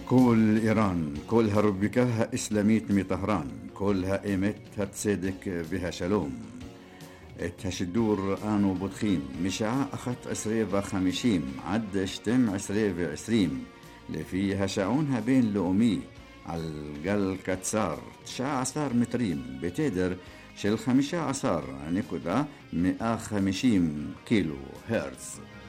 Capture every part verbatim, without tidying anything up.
كل إيران كلها ربكها إسلاميت مي طهران كلها إيمت هتصدق بها شلوم التشدور آنو بدخين مشاع أخت عسرية وخمشيم عد شتم عسرية وعسريم لفي هشعونها بين لؤمي على الجل كتسار تشاع عصار متريم بتقدر شل خمشة عصار نكودا مئة خمشيم كيلو هرتز.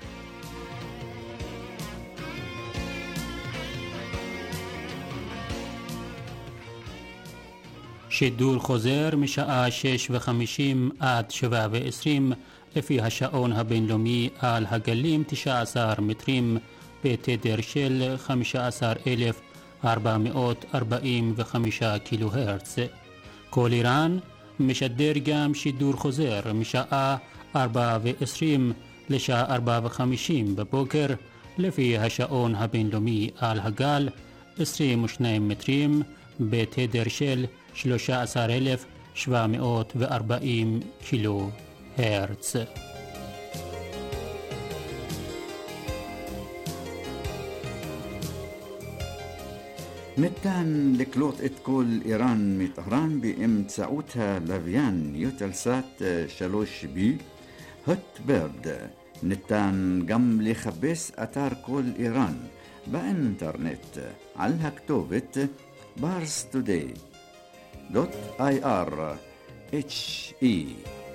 שידור חוזר משעה שש וחמישים עד שבע ועשרים לפי השעון הבינלאומי על הגלים תשע עשרה מטרים בתדר של חמישה עשר אלף ארבע מאות ארבעים וחמישה קילו הרץ. כל איראן משדר גם שידור חוזר משעה ארבע ועשרים לשעה ארבע וחמישים בבוקר לפי השעון הבינלאומי על הגל עשרים ושניים מטרים בתדר של שלושה עשר אלף שבע מאות וארבעים קילו הרץ. ניתן לקלוט את כל איראן מטהרן באמצעות הלוויין יוטלסאט שלוש בי הוטברד. ניתן גם לחפש אתר כל איראן באינטרנט על הכתובת פארס טודיי دوت اي ار اتش اي.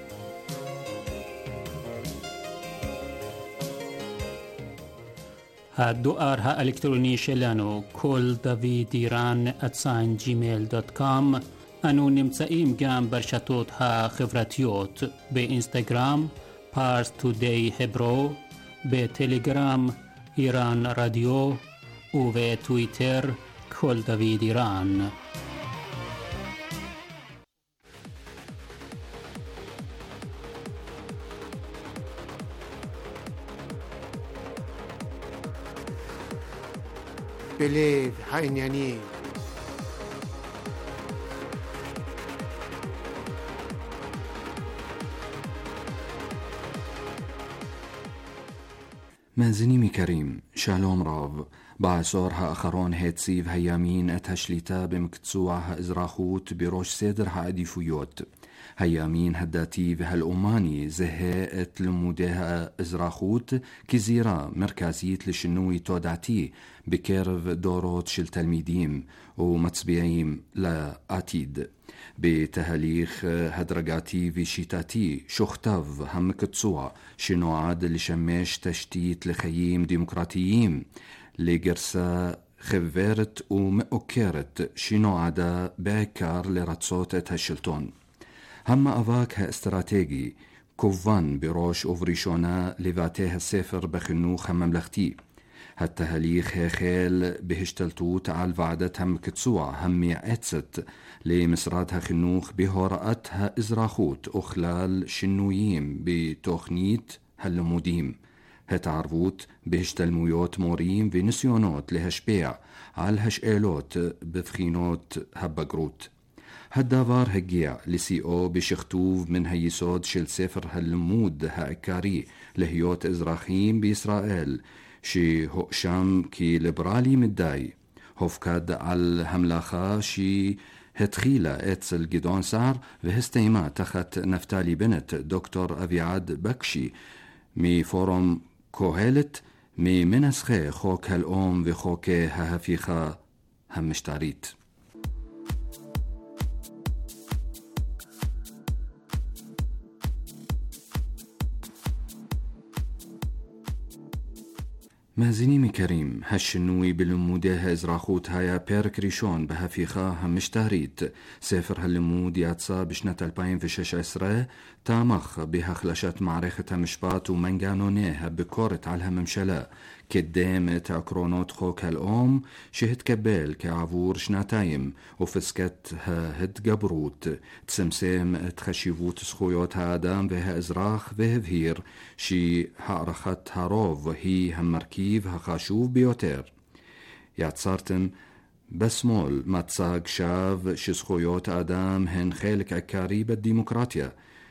הדואר האלקטרוני שלנו כל דוד איראן אצן ג'ימייל דוט קום. אנו נמצאים גם ברשתות החברתיות באינסטגרם פארס טודיי הברו, בטלגרם איראן רדיו ובטוויטר כל דוד איראן. בלב העניינים. מאזינים יקרים, שלום רב. בעשור האחרון הציב הימין את השליטה במקצוע האזרחות בראש סדר העדיפויות. הימין הדתי והלאומני זהה את לימודי האזרחות כזירה מרכזית לשינוי תודעתי בקרב דורות של תלמידים ומצביעים לעתיד. בתהליך הדרגתי ושיטתי שוכתב המקצוע שנועד לשמש תשתית לחיים דמוקרטיים לגרסה חברת ומאוקרת שנועדה בעיקר לרצות את השלטון. המאבק האסטרטגי כוון בראש ובראשונה לבתי הספר בחינוך הממלכתי. התהליך החל בהשתלטות על ועדת המקצוע המייעצת למשרד החינוך בהוראת האזרחות וכלל שינויים בתוכנית הלימודים, התערבות בהשתלמויות מורים וניסיונות להשפיע על השאלות בבחינות הבגרות. הדבר הגיע לשיאו בשכתוב מן היסוד של ספר הלימוד העיקרי להיות אזרחים בישראל, שהואשם כליברלי מדי, הופקד על המלאכה שהתחילה אצל גדעון סער והסתיימה תחת נפתלי בנט, דוקטור אביעד בקשי מפורום קהלת, ממנסחי חוק הלאום וחוקי ההפיכה המשטרית. מאזינים יקרים, השינוי בלימודי האזרחות היה פרק ראשון בהפיכה המשטרית. ספר הלימוד יצא בשנת אלפיים ושש עשרה, תמך בהחלשת מערכת המשפט ומנגנוני הביקורת על הממשלה, קידם את עקרונות חוק הלאום שהתקבל כעבור שנתיים ופסקת ההתגברות, צמצם את חשיבות זכויות האדם והאזרח והבהיר שהערכת הרוב היא המרכיב החשוב ביותר. יצרתם בשמאל מצג שווא שזכויות האדם הן חלק עיקרי בדמוקרטיה,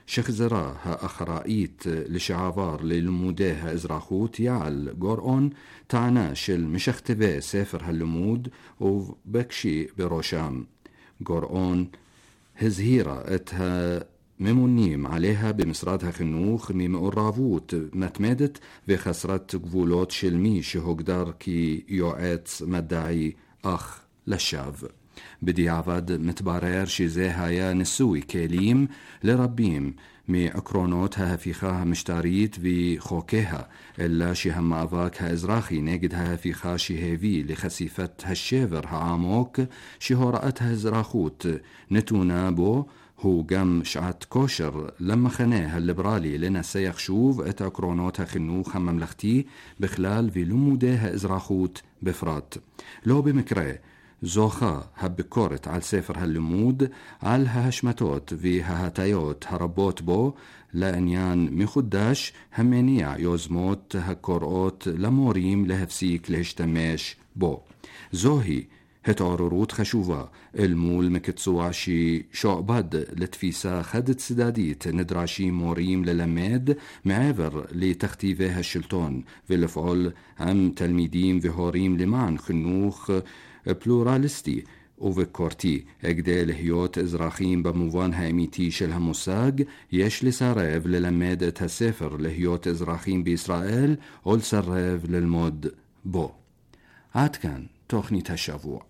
שחזרה האחראית לשעבר ללימודי האזרחות יעל גורעון טענה של משכתבי ספר הלימוד ובקשי בראשם. גורעון הזהירה את הממונים עליה במשרד החינוך ממעורבות מתמדת וחסרת גבולות של מי שהוגדר כיועץ מדעי אך לשווא. בדיעבד מתברר שזה היה ניסוי כלים לרבים מעקרונות ההפיכה המשטרית וחוקיה, אלא שהמאבק האזרחי נגד ההפיכה שהביא לחשיפת השבר העמוק שהוראת האזרחות נתונה בו הוא גם שעת כושר למחנה הליברלי לנסח שוב את עקרונות החינוך הממלכתי בכלל ולימודי האזרחות בפרט. לא במקרה זוכה הביקורת על ספר הלימוד על ההשמטות וההטיות הרבות בו לעניין מחודש המניע יוזמות הקוראות למורים להפסיק להשתמש בו. זוהי התעוררות חשובה אל מול מקצוע ששועבד לתפיסה חד צדדית נדרשים מורים ללמד מעבר לתכתיבי השלטון ולפעול עם תלמידים והורים למען חינוך פלורליסטי וביקורתי. כדי להיות אזרחים במובן האמיתי של המושג, יש לסרב ללמד את הספר להיות אזרחים בישראל או לסרב ללמוד בו. עד כאן תוכנית השבוע.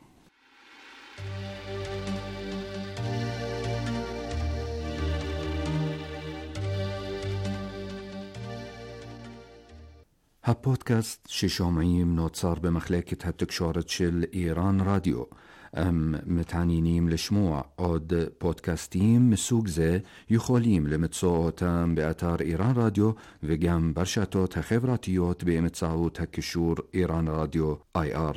הפודקאסט ששומעים נוצר במחלקת התקשורת של איראן רדיו. הם מתעניינים לשמוע עוד פודקאסטים מסוג זה, יכולים למצוא אותם באתר איראן רדיו וגם ברשתות החברתיות באמצעות הקישור איראן רדיו איי אר.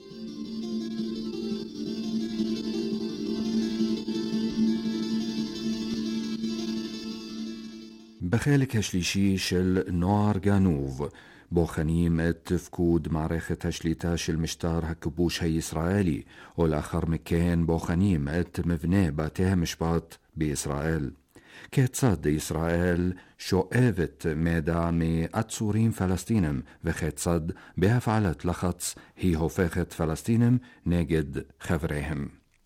בחלק השלישי של נוער גנוב בוחנים את תפקוד מערכת השליטה של משטר הכיבוש הישראלי, ולאחר מכן בוחנים את מבנה בתי המשפט בישראל. כיצד ישראל שואבת מידע מעצורים פלסטינים, וכיצד בהפעלת לחץ היא הופכת פלסטינים נגד חבריהם.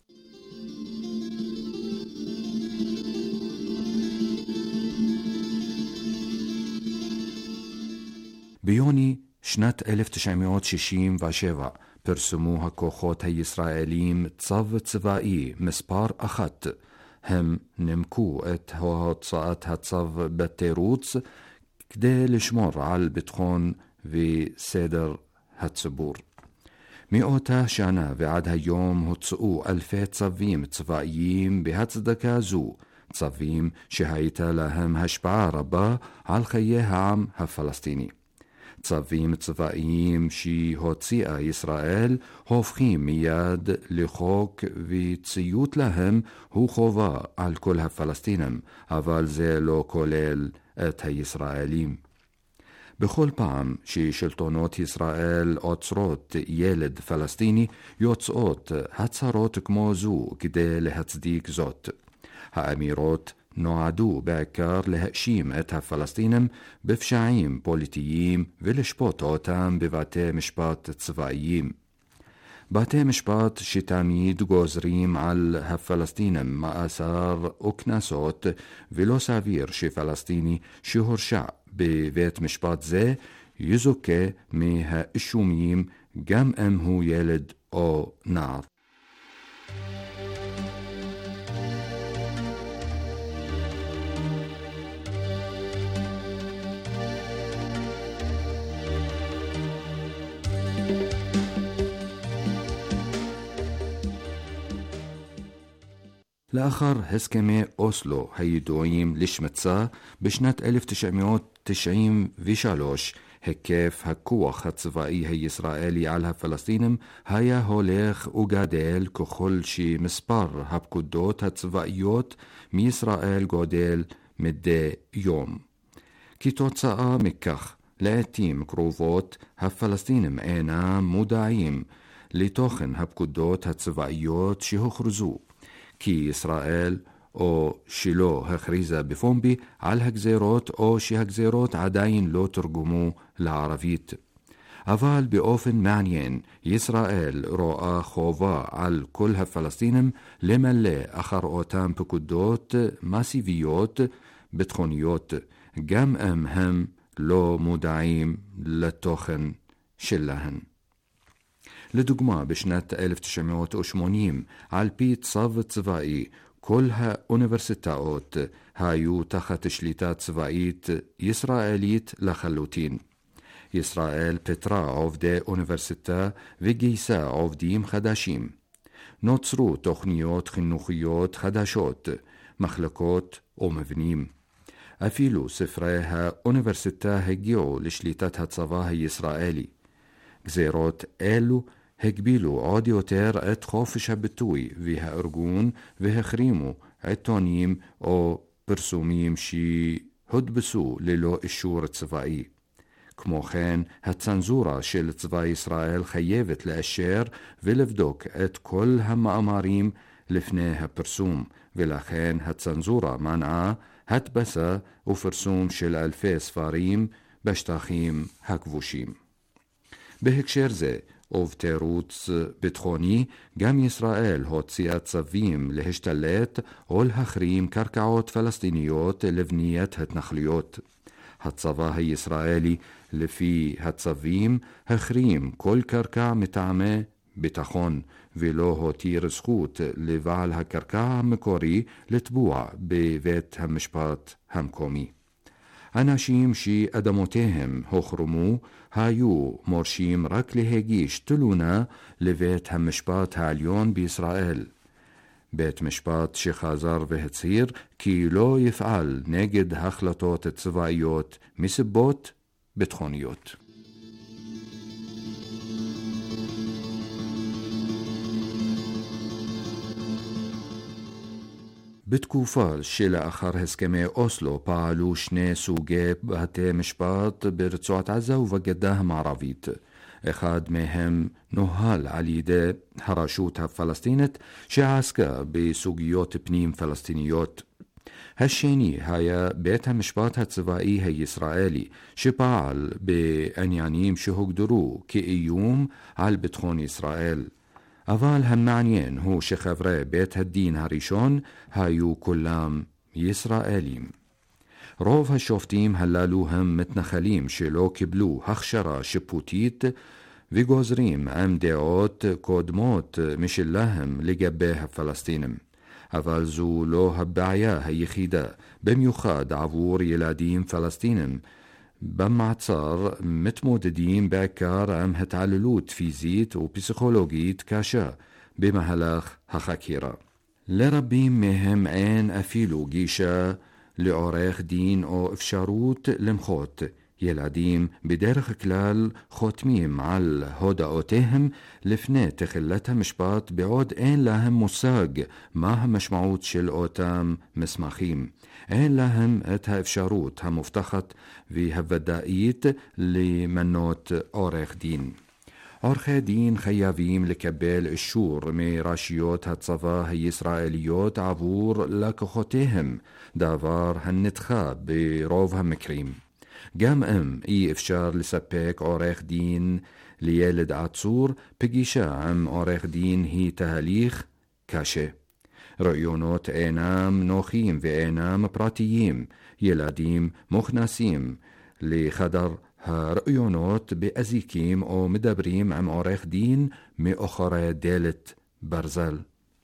ביוני שנת אלף תשע מאות שישים ושבע פרסמו הכוחות הישראלים צו צבאי מספר אחת. הם נמקו את הוצאת הצו בתירוץ כדי לשמור על ביטחון וסדר הציבור. מאותה שנה ועד היום הוצאו אלפי צווים צבאיים בהצדקה זו, צווים שהייתה להם השפעה רבה על חיי העם הפלסטיני. צווים צבאיים שהוציאה ישראל הופכים מיד לחוק, וציות להם הוא חובה על כל הפלסטינים, אבל זה לא כולל את הישראלים. בכל פעם ששלטונות ישראל עוצרות ילד פלסטיני, יוצאות הצהרות כמו זו כדי להצדיק זאת. האמירות נועדו בעיקר להאשים את הפלסטינים בפשעים פוליטיים ולשפוט אותם בבתי משפט צבאיים. בתי משפט שתמיד גוזרים על הפלסטינים מאסר וקנסות, ולא סביר שפלסטיני שהורשע בבית משפט זה יזוכה מהאישומים גם אם הוא ילד או נער. לאחר הסכמי אוסלו הידועים לשמצה בשנת אלף תשע מאות תשעים ושלוש, היקף הכוח הצבאי הישראלי על הפלסטינים היה הולך וגדל ככל שמספר הפקודות הצבאיות מישראל גודל מדי יום. כתוצאה מכך, לעתים קרובות הפלסטינים אינם מודעים לתוכן הפקודות הצבאיות שהוכרזו, כי ישראל או שלא הכריזה בפומבי על הגזירות או שהגזירות עדיין לא תרגמו לערבית. אבל באופן מעניין, ישראל רואה חובה על כל הפלסטינים למלא אחר אותם פקודות מסיביות ביטחוניות, גם אם הם לא מודעים לתוכן שלהן. לדוגמה, בשנת אלף תשע מאות ושמונים, על פי צו צבאי, כל האוניברסיטאות היו תחת שליטה צבאית ישראלית לחלוטין. ישראל פיטרה עובדי אוניברסיטה וגייסה עובדים חדשים. נוצרו תוכניות חינוכיות חדשות, מחלקות ומבנים. אפילו ספרי האוניברסיטה הגיעו לשליטת הצבא הישראלי. גזירות אלו הגבילו עוד יותר את חופש הביטוי והארגון והחרימו עיתונים או פרסומים שהודפסו ללא אישור צבאי. כמו כן, הצנזורה של צבא ישראל חייבת לאשר ולבדוק את כל המאמרים לפני הפרסום, ולכן הצנזורה מנעה הדפסה ופרסום של אלפי ספרים בשטחים הכבושים. בהקשר זה, ובתירוץ ביטחוני, גם ישראל הוציאה צווים להשתלט או להחרים קרקעות פלסטיניות לבניית התנחלויות. הצבא הישראלי, לפי הצווים, החרים כל קרקע מטעמי ביטחון, ולא הותיר זכות לבעל הקרקע המקורי לתבוע בבית המשפט המקומי. אנשים שאדמותיהם הוחרמו היו מורשים רק להגיש תלונה לבית המשפט העליון בישראל. בית משפט שחזר והצהיר כי לא יפעל נגד החלטות צבאיות מסיבות ביטחוניות. בתקופה שלאחר הסכמי אוסלו פעלו שני סוגי בתי משפט ברצועת עזה ובגדה המערבית. אחד מהם נוהל על ידי הרשות הפלסטינית שעסקה בסוגיות פנים פלסטיניות. השני היה בית המשפט הצבאי הישראלי שפעל בעניינים שהוגדרו כאיום על ביטחון ישראל. אבל המעניין הוא שחברי בית הדין הראשון היו כולם ישראלים. רוב השופטים הללו הם מתנחלים שלא קיבלו הכשרה שיפוטית וגוזרים עם דעות קודמות משלהם לגבי הפלסטינים. אבל זו לא הבעיה היחידה, במיוחד עבור ילדים פלסטינים. במעצר מתמודדים בעיקר עם התעללות פיזית ופסיכולוגית קשה במהלך החקירה. לרבים מהם אין אפילו גישה לעורך דין או אפשרות למחות. ילדים בדרך כלל חותמים על הודעותיהם לפני תחילת המשפט בעוד אין להם מושג מה המשמעות של אותם מסמכים. אין להם את האפשרות המובטחת והוודאית למנות עורך דין. עורכי דין חייבים לקבל אישור מרשויות הצבא הישראליות עבור לקוחותיהם, דבר הנדחה ברוב המקרים. גם אם אי אפשר לספק עורך דין לילד עצור, פגישה עם עורך דין היא תהליך קשה. רעיונות אינם נוחים ואינם פרטיים. ילדים מוכנסים לחדר הרעיונות באזיקים או מדברים עם עורך דין מאחורי דלת ברזל.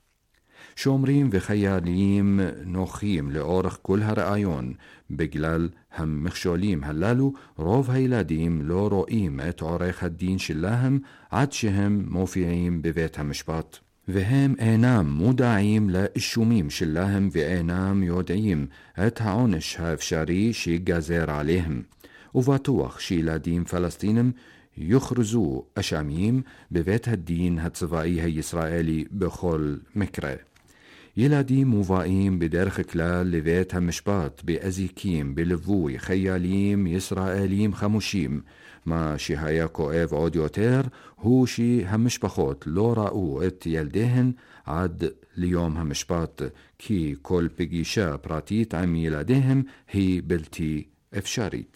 שומרים וחיילים נוחים לאורך כל הרעיון. בגלל המכשולים הללו, רוב הילדים לא רואים את עורך הדין שלהם עד שהם מופיעים בבית המשפט. והם אינם מודעים לאישומים שלהם ואינם יודעים את העונש האפשרי שיגזר עליהם. ובטוח שילדים פלסטינים יוכרזו אשמים בבית הדין הצבאי הישראלי בכל מקרה. ילדים מובאים בדרך כלל לבית המשפט באזיקים בלווי חיילים ישראלים חמושים. מה שהיה כואב עוד יותר הוא שהמשפחות לא ראו את ילדיהן עד ליום המשפט, כי כל פגישה פרטית עם ילדיהם היא בלתי אפשרית.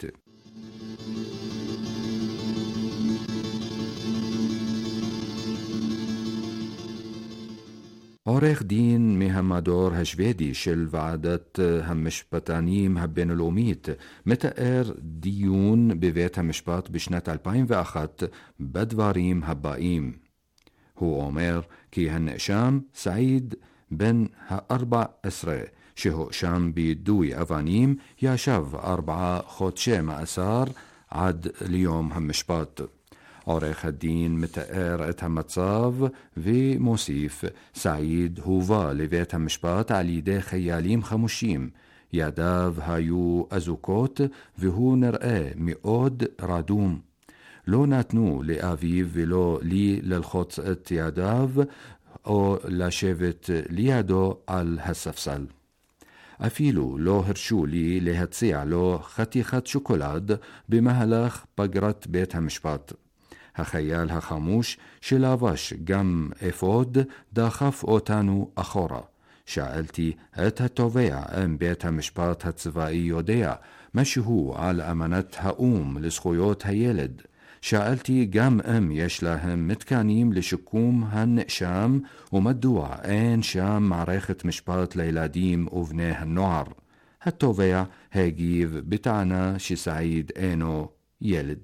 עורך דין מהמדור השוודי של ועדת המשפטנים הבינלאומית מתאר דיון בבית המשפט בשנת אלפיים ואחת בדברים הבאים. הוא אומר כי הנאשם סעיד בן הארבע עשרה שהואשם ביידוי אבנים ישב ארבעה חודשי מאסר עד ליום המשפט. עורך הדין מתאר את המצב ומוסיף, סעיד הובא לבית המשפט על ידי חיילים חמושים. ידיו היו אזוקות והוא נראה מאוד רדום. לא נתנו לאביו ולא לי ללחוץ את ידיו או לשבת לידו על הספסל. אפילו לא הרשו לי להציע לו חתיכת שוקולד במהלך פגרת בית המשפט. החייל החמוש שלבש גם אפוד דחף אותנו אחורה. שאלתי את התובע אם בית המשפט הצבאי יודע משהו על אמנת האום לזכויות הילד. שאלתי גם אם יש להם מתקנים לשיקום הנאשם ומדוע אין שם מערכת משפט לילדים ובני הנוער. התובע הגיב בטענה שסעיד אינו ילד.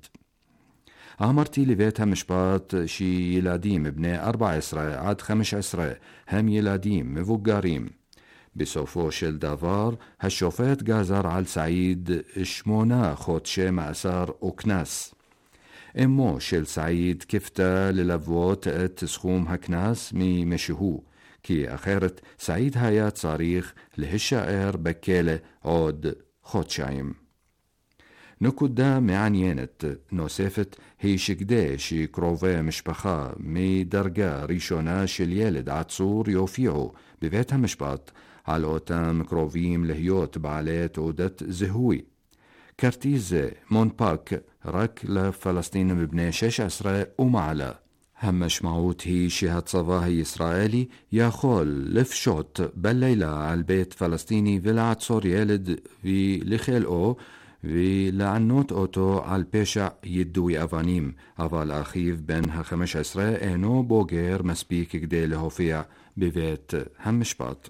אמרתי לבית המשפט שילדים בני ארבע עשרה עד חמש עשרה הם ילדים מבוגרים. בסופו של דבר, השופט גזר על סעיד שמונה חודשי מאסר וקנס. אמו של סעיד קיוותה ללוות את סכום הקנס ממשהו, כי אחרת סעיד היה צריך להישאר בכלא עוד חודשיים. נקודה מעניינת נוספת היא שכדי שקרובי משפחה מדרגה ראשונה של ילד עצור יופיעו בבית המשפט, על אותם קרובים להיות בעלי תעודת זיהוי. כרטיס זה מונפק רק לפלסטינים בני שש עשרה ומעלה. המשמעות היא שהצבא הישראלי יכול לפשוט בלילה על בית פלסטיני ולעצור ילד ולכלאו ולענות אותו על פשע יידוי אבנים, אבל אחיו בן החמש עשרה אינו בוגר מספיק כדי להופיע בבית המשפט.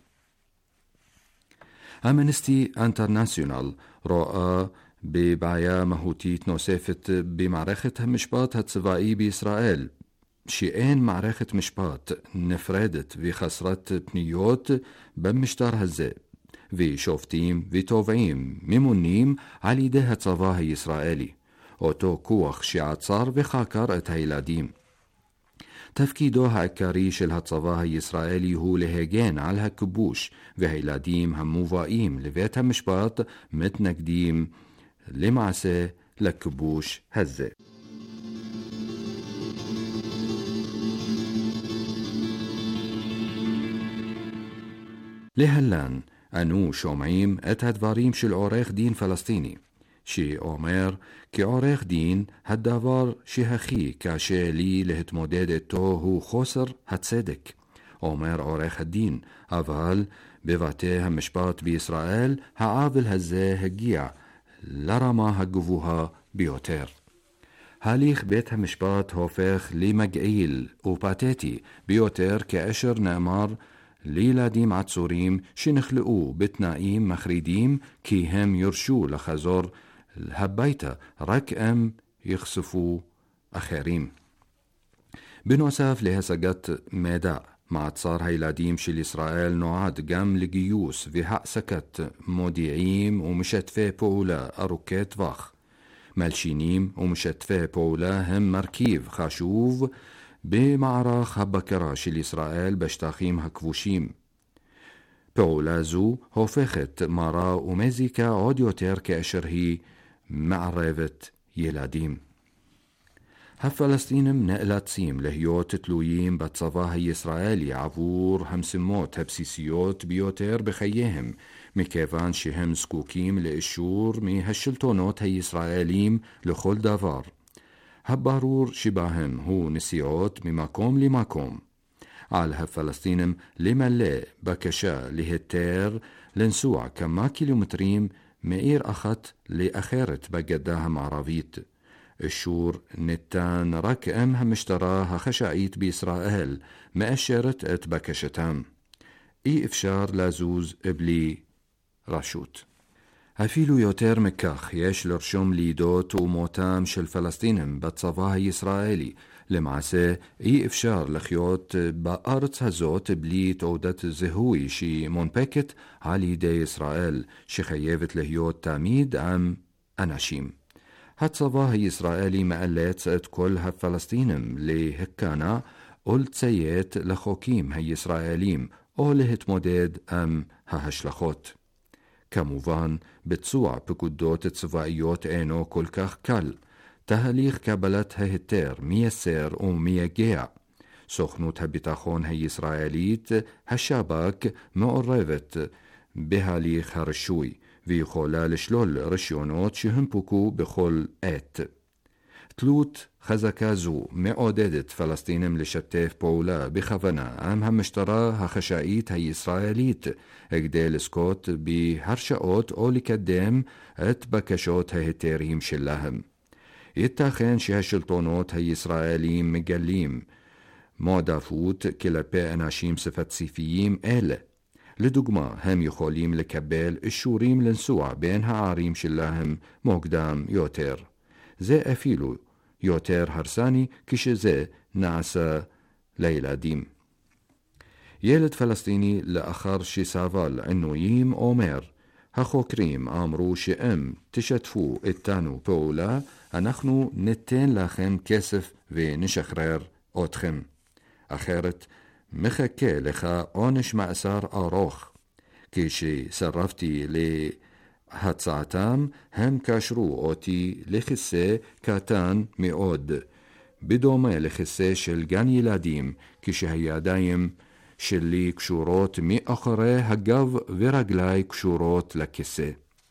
אמנסטי אינטרנשיונל רואה בבעיה מהותית נוספת במערכת המשפט הצבאי בישראל, שאין מערכת משפט נפרדת וחסרת פניות במשטר הזה, ושופטים ותובעים ממונים על ידי הצבא הישראלי, אותו כוח שעצר וחקר את הילדים. תפקידו העיקרי של הצבא הישראלי הוא להגן על הכיבוש, והילדים המובאים לבית המשפט מתנגדים למעשה לכיבוש הזה. להלן אנו שומעים את הדברים של עורך דין פלסטיני, שאומר כעורך דין הדבר שהכי קשה לי להתמודד איתו הוא חוסר הצדק. אומר עורך הדין, אבל בבתי המשפט בישראל העוול הזה הגיע לרמה הגבוהה ביותר. הליך בית המשפט הופך למגעיל ופתטי ביותר כאשר נאמר לילדים עצורים שנחלאו בתנאים מחרידים כי הם יורשו לחזור הביתה רק הם יחשפו אחרים. בנוסף להשגת מידע, מעצר הילדים של ישראל נועד גם לגיוס והעסקת מודיעים ומשתפי פעולה ארוכי טווח. מלשינים ומשתפי פעולה הם מרכיב חשוב במערך הבקרה של ישראל בשטחים הכבושים. פעולה זו הופכת מרה ומזיקה עוד יותר כאשר היא מערבת ילדים. הפלסטינים נאלצים להיות תלויים בצבא הישראלי עבור המשימות הבסיסיות ביותר בחייהם, מכיוון שהם זקוקים לאישור מהשלטונות הישראלים לכל דבר. הברור שבהם הוא נסיעות ממקום למקום. על הפלסטינים למלא בקשה להיתר לנסוע כמה קילומטרים מעיר אחת לאחרת בגדה המערבית. אישור ניתן רק אם המשטרה החשאית בישראל מאשרת את בקשתם. אי אפשר לזוז בלי רשות. אפילו יותר מכך, יש לרשום לידות ומותם של פלסטינים בצבא הישראלי. למעשה, אי אפשר לחיות בארץ הזאת בלי תעודת זהוי שהיא מונפקת על ידי ישראל, שחייבת להיות תמיד עם אנשים. הצבא הישראלי מאלץ את כל הפלסטינים להיכנע או לציית לחוקים הישראלים או להתמודד עם ההשלכות. כמובן, ביצוע פקודות צבאיות אינו כל כך קל. תהליך קבלת ההיתר מייסר ומייגע. סוכנות הביטחון הישראלית, השב"כ, מעורבת בהליך הרישוי, ויכולה לשלול רישיונות שהונפקו בכל עת. תלות חזקה זו מעודדת פלסטינים לשתף פעולה בכוונה עם המשטרה החשאית הישראלית, כדי לזכות בהרשאות או לקדם את בקשות ההיתרים שלהם. ייתכן שהשלטונות הישראלים מגלים מועדפות כלפי אנשים ספציפיים אלה. לדוגמה, הם יכולים לקבל אישורים לנסוע בין הערים שלהם מוקדם יותר. זה אפילו יותר הרסני כשזה נעשה לילדים. ילד פלסטיני לאחר שסבל עינויים אומר, החוקרים אמרו שאם תשתפו איתנו פעולה, אנחנו ניתן לכם כסף ונשחרר אתכם. אחרת, מחכה לך עונש מאסר ארוך. כשסרבתי להצעתם, הם קשרו אותי לכיסא קטן מאוד, בדומה לכיסא של גן ילדים, כשהידיים שלי קשורות מאחורי הגב ורגלי קשורות לכיסא.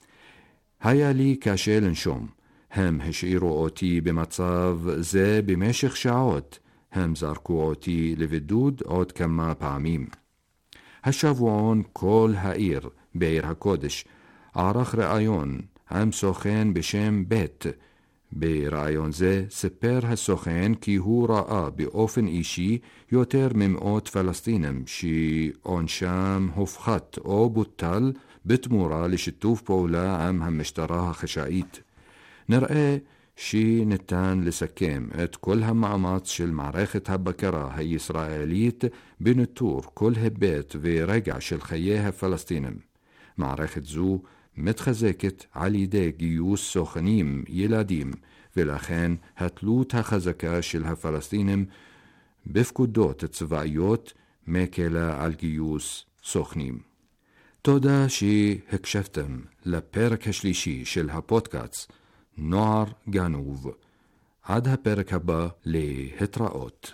היה לי קשה לנשום. הם השאירו אותי במצב זה במשך שעות. הם זרקו אותי לבידוד עוד כמה פעמים. השבועון כל העיר בעיר הקודש ערך ראיון עם סוכן בשם בית. בראיון זה סיפר הסוכן כי הוא ראה באופן אישי יותר ממאות פלסטינים שעונשם הופחת או בוטל בתמורה לשיתוף פעולה עם המשטרה החשאית. נראה שניתן לסכם את כל המאמץ של מערכת הבקרה הישראלית בניטור כל היבט ורגע של חיי הפלסטינים. מערכת זו מתחזקת על ידי גיוס סוכנים ילדים, ולכן התלות החזקה של הפלסטינים בפקודות צבאיות מקלה על גיוס סוכנים. תודה שהקשבתם לפרק השלישי של הפודקאסט נוער גנוב. עד הפרק הבא, להתראות.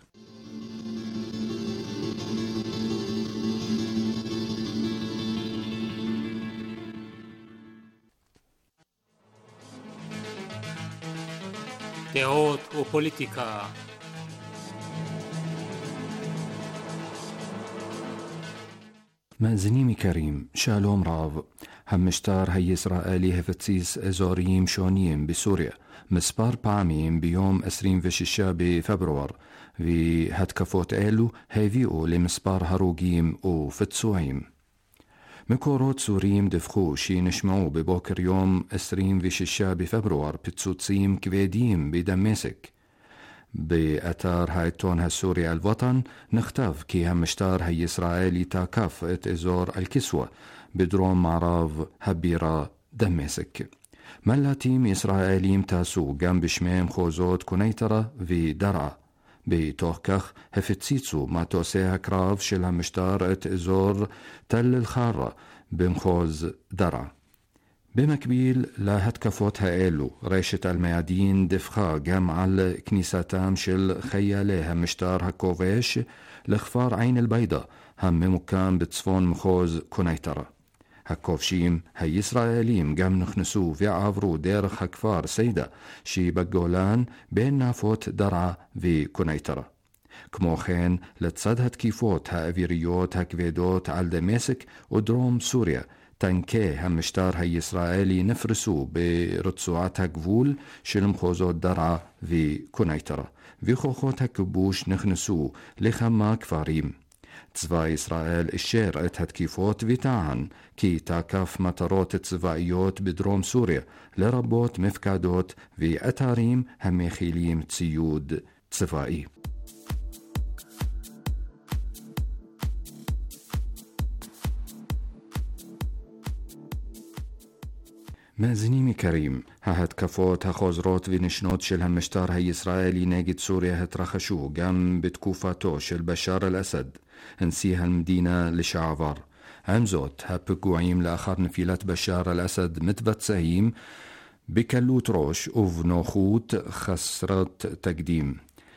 דעות ופוליטיקה. מאזינים יקרים, שלום רב. המשטר הישראלי הפציץ אזוריים שונים בסוריה מספר פעמים ביום עשרים ושישה בפברואר, והתקפות אלו הביאו למספר הרוגים ופצועים. מקורות סוריים דיווחו שנשמעו בבוקר יום עשרים ושישה בפברואר פיצוצים כבדים בדמשק. באתר העיתון הסורי אל-וטן נכתב כי המשטר הישראלי תקף את אזור אל-כסווה בדרום מערב הבירה דמשק. מל"טים ישראלים טסו גם בשמי מחוזות קוניטרה ודרעה. בתוך כך הפציצו מטוסי הקרב של המשטר את אזור תל אל-חרה במחוז דרעה. במקביל להתקפות האלו, רשת אל-מיאדין דיווחה גם על כניסתם של חיילי המשטר הכובש לכפר עין אל-בידה, הממוקם בצפון מחוז קונייטרה. הכובשים הישראלים גם נכנסו ועברו דרך הכפר סיידה שבגולן בין נפות דרעה וקונייטרה. כמו כן, לצד התקיפות האוויריות הכבדות על דמשק ודרום סוריה, טנקי המשטר הישראלי נפרסו ברצועת הגבול של מחוזות דרעה וקונייטרה, וכוחות הכיבוש נכנסו לכמה כפרים. צבא ישראל אישר את התקיפות וטען כי תקף מטרות צבאיות בדרום סוריה, לרבות מפקדות ואתרים המכילים ציוד צבאי. מאזינים יקרים, ההתקפות החוזרות ונשנות של המשטר הישראלי נגד סוריה התרחשו גם בתקופתו של בשאר אל-אסד, נשיא המדינה לשעבר. עם זאת, הפיגועים לאחר נפילת בשאר אל-אסד מתבצעים בקלות ראש ובנוחות חסרת תקדים.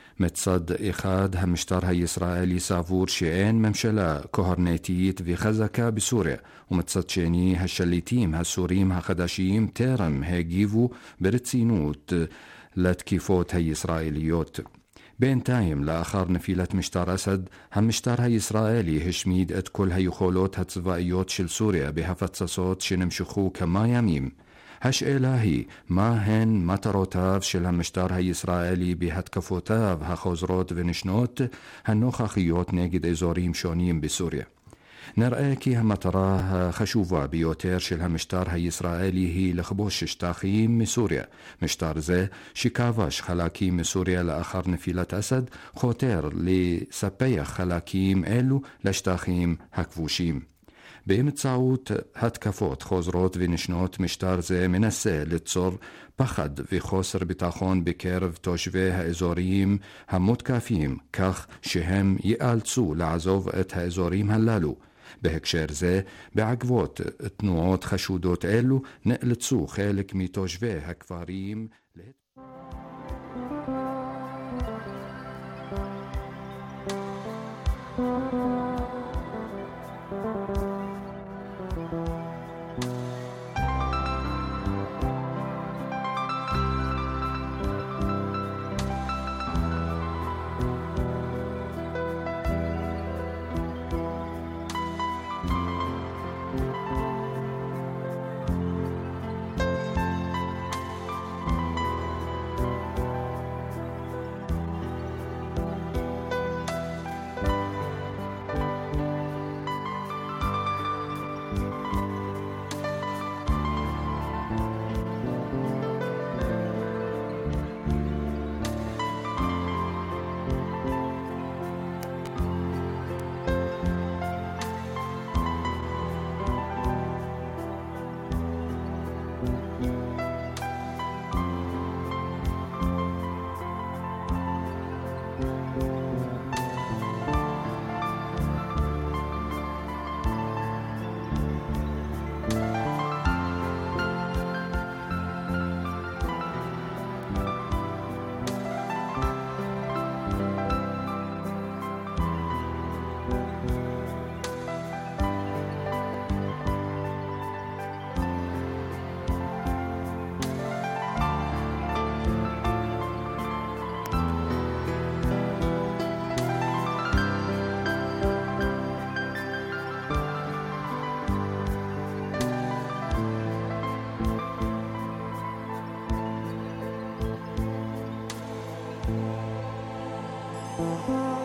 מצד אחד, המשטר הישראלי סבור שאין ממשלה קוהרנטית וחזקה בסוריה, ומצד שני, השליטים הסורים החדשים טרם הגיבו ברצינות לתקיפות הישראליות. בינתיים, לאחר נפילת משטר אסד, המשטר הישראלי השמיד את כל היכולות הצבאיות של סוריה בהפצצות שנמשכו כמה ימים. השאלה היא, מה הן מטרותיו של המשטר הישראלי בהתקפותיו החוזרות ונשנות הנוכחיות נגד אזורים שונים בסוריה? נראה כי המטרה החשובה ביותר של המשטר הישראלי היא לכבוש שטחים מסוריה. משטר זה, שכבש חלקים מסוריה לאחר נפילת אסד, חותר לספח חלקים אלו לשטחים הכבושים. באמצעות התקפות חוזרות ונשנות, משטר זה מנסה ליצור פחד וחוסר ביטחון בקרב תושבי האזורים המותקפים, כך שהם ייאלצו לעזוב את האזורים הללו. בהקשר זה, בעקבות תנועות חשודות אלו, נאלצו חלק מתושבי הכפרים Thank you.